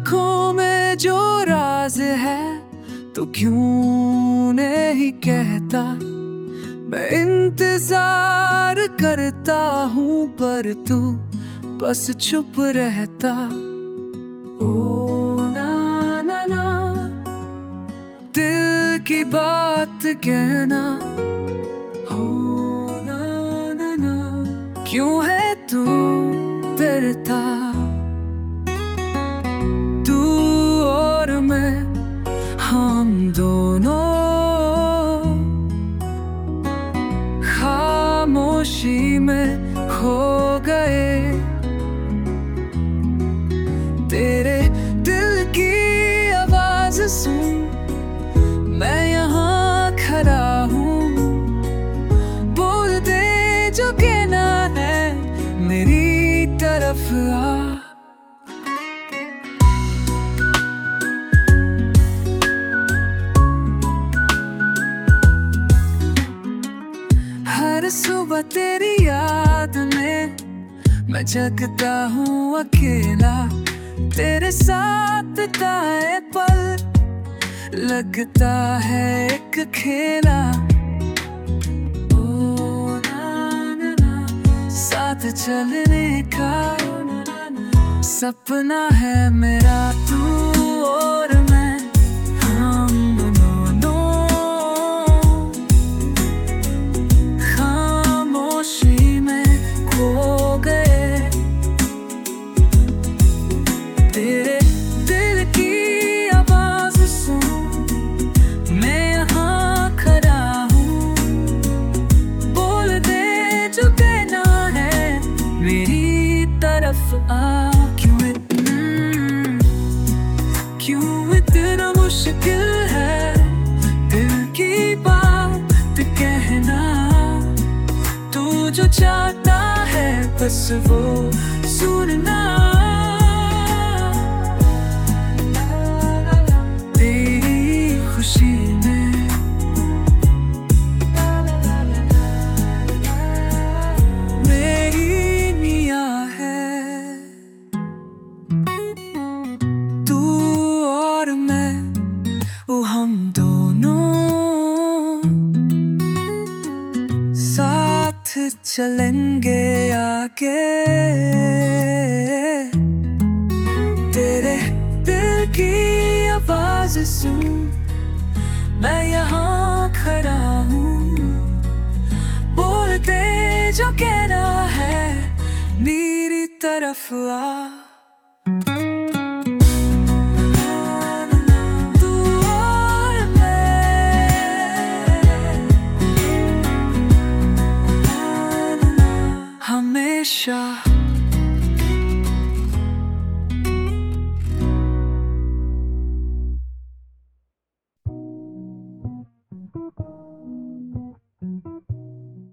आँखों में जो राज है तो क्यों नहीं कहता। मैं इंतजार करता हूँ पर तू बस चुप रहता। ओ ना ना ना, दिल की बात कहना। हो ना ना ना, क्यों है तू डरता। तू और मैं, हम दोनों खामोशी में खो गए। तेरे दिल की आवाज सुन, मैं यहाँ खड़ा हूँ। बोल दे जो कहना है, मेरी तरफ आ। हर सुबह तेरी याद में मैं जगता हूँ अकेला। तेरे साथ बिताए पल लगता है एक खेला। ओ ना ना ना, साथ चलने का सपना है मेरा। तू और मैं, हम दोनों खामोशी में खो गए। तेरे दिल की आवाज सुन, मैं यहाँ खड़ा हूँ। बोल दे जो कहना है, मेरी तरफ आ। क्यों इतना मुश्किल है दिल की बात कहना। तू जो चाहता है बस वो सुनना। तेरी खुशी में मेरी निगाह है। तू और मैं, वो हम दोनों साथ चलेंगे आगे। तेरे दिल की आवाज सुन, मैं यहाँ खड़ा हूँ। बोल दे जो कहना है, मेरी तरफ आ।